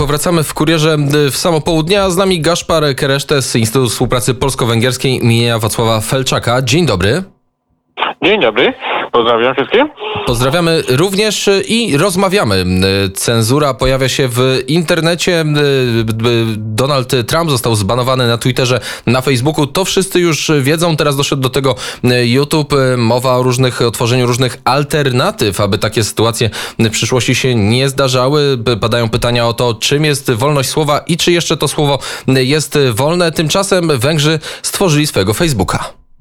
Powracamy w Kurierze w samo południe, a z nami Gaspar Keresztes z Instytutu Współpracy Polsko-Węgierskiej imienia Wacława Felczaka. Dzień dobry. Dzień dobry, pozdrawiam wszystkich. Pozdrawiamy również i rozmawiamy. Cenzura pojawia się w internecie. Donald Trump został zbanowany na Twitterze, na Facebooku. To wszyscy już wiedzą. Teraz doszedł do tego YouTube. Mowa o tworzeniu różnych alternatyw, aby takie sytuacje w przyszłości się nie zdarzały. Padają pytania o to, czym jest wolność słowa i czy jeszcze to słowo jest wolne. Tymczasem Węgrzy stworzyli swojego Facebooka.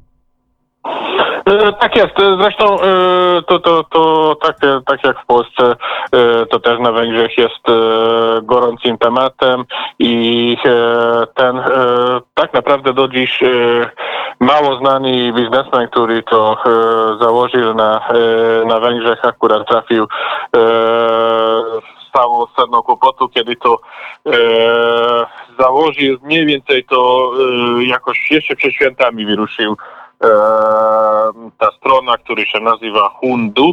Tak jest. Zresztą to tak jak w Polsce, to też na Węgrzech jest gorącym tematem i ten tak naprawdę do dziś mało znany biznesmen, który to założył na Węgrzech, akurat trafił stało sedno kłopotu, kiedy to założył. Mniej więcej to jakoś jeszcze przed świętami wyruszył ta strona, która się nazywa Hundub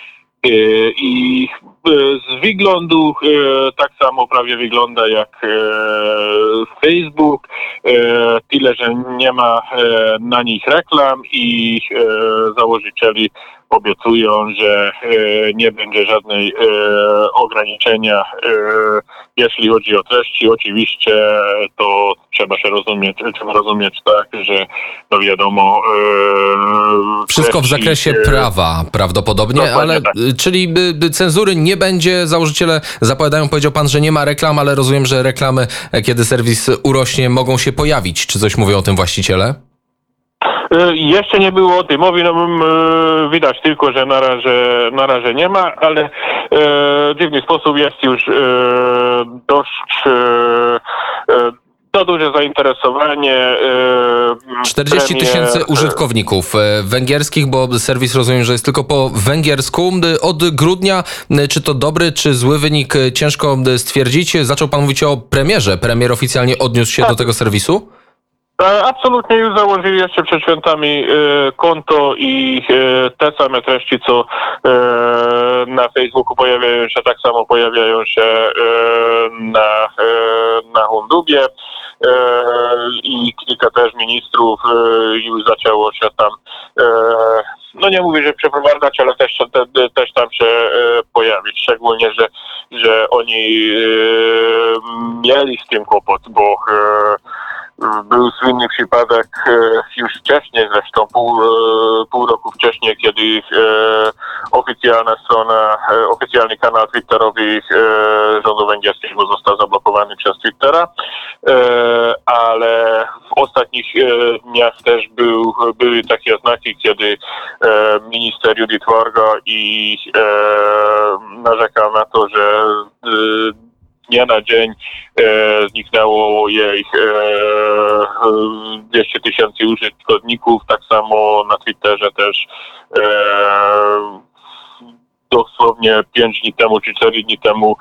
i z wyglądu tak samo prawie wygląda jak Facebook, tyle, że nie ma na nich reklam i założyciele obiecują, że nie będzie żadnej ograniczenia, jeśli chodzi o treści. Oczywiście to trzeba rozumieć tak, że no wiadomo... Wszystko w zakresie prawa prawdopodobnie, ale tak. Czyli cenzury nie będzie. Założyciele zapowiadają, powiedział pan, że nie ma reklam, ale rozumiem, że reklamy, kiedy serwis urośnie, mogą się pojawić. Czy coś mówią o tym właściciele? Jeszcze nie było o tym mowy, widać tylko, że na razie nie ma, ale w dziwny sposób jest już dość duże zainteresowanie. 40 000 użytkowników węgierskich, bo serwis rozumiem, że jest tylko po węgiersku. Od grudnia, czy to dobry, czy zły wynik, ciężko stwierdzić. Zaczął pan mówić o premierze. Premier oficjalnie odniósł się do tego serwisu? Absolutnie, już założyli jeszcze przed świętami konto i te same treści, co na Facebooku pojawiają się, tak samo pojawiają się na Hundubie i kilka też ministrów już zaczęło się tam, no nie mówię, że przeprowadzać, ale też tam się pojawić, szczególnie, że oni mieli z tym kłopot, bo był słynny przypadek już wcześniej, zresztą pół roku wcześniej, kiedy oficjalna strona, oficjalny kanał twitterowy rządu węgierskiego został zablokowany przez Twittera, ale w ostatnich dniach też były takie znaki, kiedy minister Judith Varga i narzekał na to, że dnia na dzień zniknęło jej 200 000 użytkowników, tak samo na Twitterze też dosłownie 5 dni temu czy 4 dni temu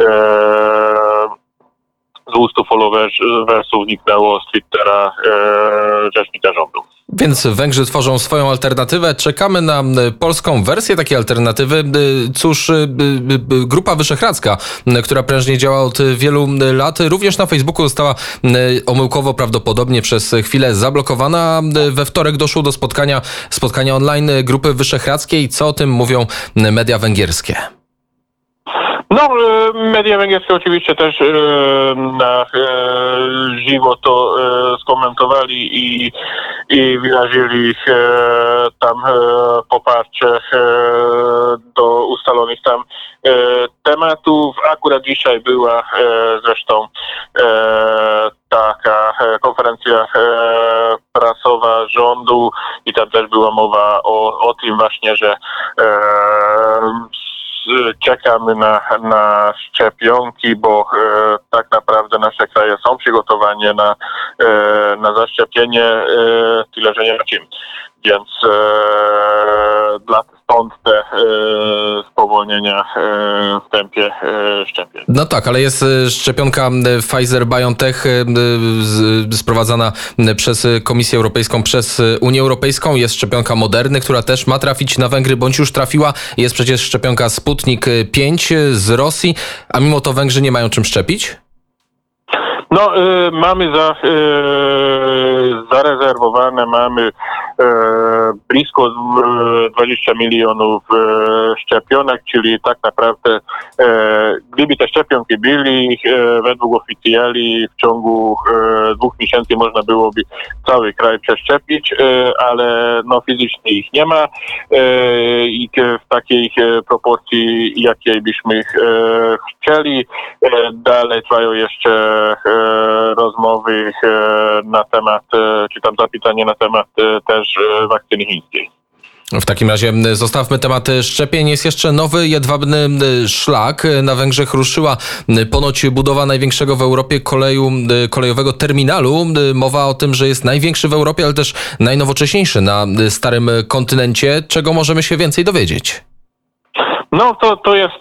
z 200 followersów zniknęło z Twittera rzecznika rządu. Więc Węgrzy tworzą swoją alternatywę. Czekamy na polską wersję takiej alternatywy. Cóż, Grupa Wyszehradzka, która prężnie działa od wielu lat, również na Facebooku została omyłkowo prawdopodobnie przez chwilę zablokowana. We wtorek doszło do spotkania online Grupy Wyszehradzkiej. Co o tym mówią media węgierskie? No, media węgierskie oczywiście też na żywo to skomentowali i wyrazili tam poparcie do ustalonych tam tematów. Akurat dzisiaj była zresztą taka konferencja prasowa rządu i tam też była mowa o tym właśnie, że czekamy na szczepionki, bo tak naprawdę nasze kraje są przygotowane na zaszczepienie, tyle że nie ma czym. Więc stąd te spowolnienia w tempie szczepień. No tak, ale jest szczepionka Pfizer-BioNTech sprowadzana przez Komisję Europejską, przez Unię Europejską. Jest szczepionka Moderny, która też ma trafić na Węgry, bądź już trafiła. Jest przecież szczepionka Sputnik 5 z Rosji, a mimo to Węgrzy nie mają czym szczepić? No, mamy zarezerwowane, mamy blisko 20 milionów szczepionek, czyli tak naprawdę gdyby te szczepionki byli, według oficjali w ciągu 2 miesięcy można byłoby cały kraj przeszczepić, ale no fizycznie ich nie ma i w takiej proporcji, jakiej byśmy chcieli. Dalej trwają jeszcze rozmowy na temat, czy tam zapytanie na temat też wakcyny chińskiej. W takim razie zostawmy temat szczepień. Jest jeszcze nowy jedwabny szlak. Na Węgrzech ruszyła ponoć budowa największego w Europie kolejowego terminalu. Mowa o tym, że jest największy w Europie, ale też najnowocześniejszy na starym kontynencie. Czego możemy się więcej dowiedzieć? No to jest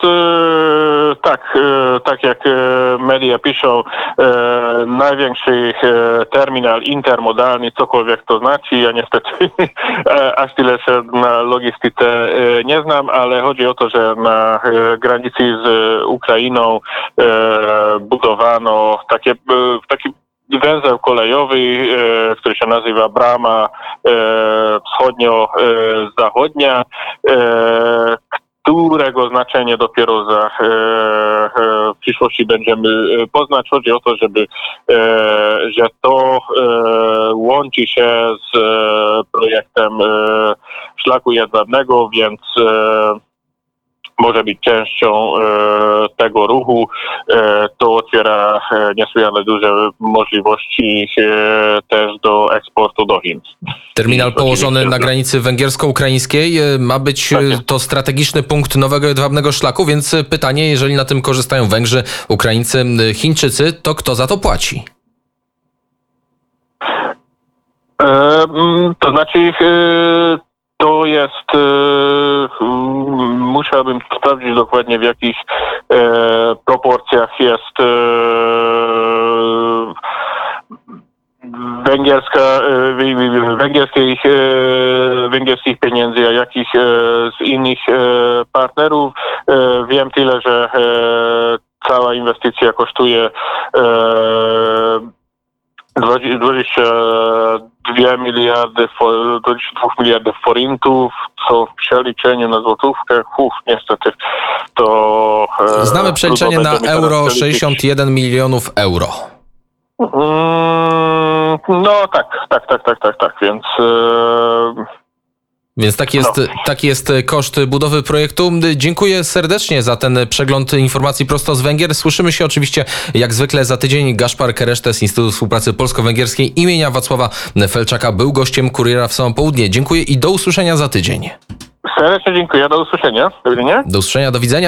tak jak media piszą, największy terminal intermodalny, cokolwiek to znaczy. Ja niestety aż tyle się na logistyce nie znam, ale chodzi o to, że na granicy z Ukrainą budowano taki węzeł kolejowy, który się nazywa Brama wschodnio-zachodnia, którego znaczenie dopiero w przyszłości będziemy poznać. Chodzi o to, że to łączy się z projektem szlaku jedwabnego, więc może być częścią tego ruchu. To otwiera niesłychane duże możliwości też do eksportu do Chin. Terminal położony na granicy węgiersko-ukraińskiej ma być to strategiczny punkt nowego jedwabnego szlaku, więc pytanie, jeżeli na tym korzystają Węgrzy, Ukraińcy, Chińczycy, to kto za to płaci? To znaczy to jest, musiałbym sprawdzić dokładnie, w jakich proporcjach jest węgierskich pieniędzy, a jakich z innych partnerów. Wiem tyle, że cała inwestycja kosztuje 22 miliardów forintów, co w przeliczeniu na złotówkę, niestety to... Znamy przeliczenie na euro, 61 milionów euro. No tak, więc... Więc taki jest koszt budowy projektu. Dziękuję serdecznie za ten przegląd informacji prosto z Węgier. Słyszymy się oczywiście jak zwykle za tydzień. Gaspar Kereszte z Instytutu Współpracy Polsko-Węgierskiej imienia Wacława Felczaka był gościem Kuriera w Samo Południe. Dziękuję i do usłyszenia za tydzień. Serdecznie dziękuję, do usłyszenia. Do widzenia. Do usłyszenia, do widzenia.